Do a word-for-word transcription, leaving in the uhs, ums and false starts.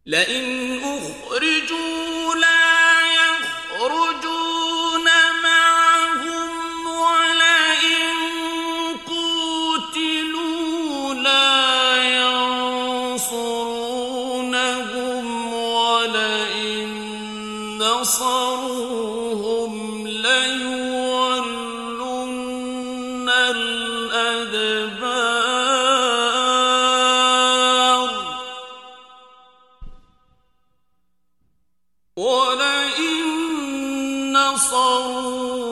لئن أخرجوا لا يخرجون معهم ولئن قوتلوا لا ينصرونهم ولئن نصروهم ليولن الأدبار ولئن نصروهم